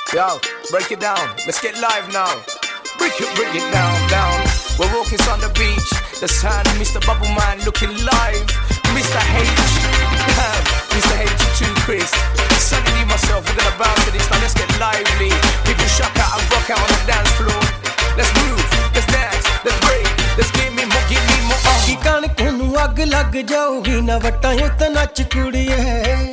Yo, break it down, let's get live now. Break it down, down. We're walking on the beach. The sun, Mr. Bubble Man looking live. Mr. H, Mr. H2 Chris. Suddenly myself, we're gonna bounce to this now. Let's get lively. People shock out and rock out on the dance floor. Let's move, let's dance, let's break. Let's give me more. की कणक नूं अग लग जाऊगी ना वटां उत्ते नच कुड़िए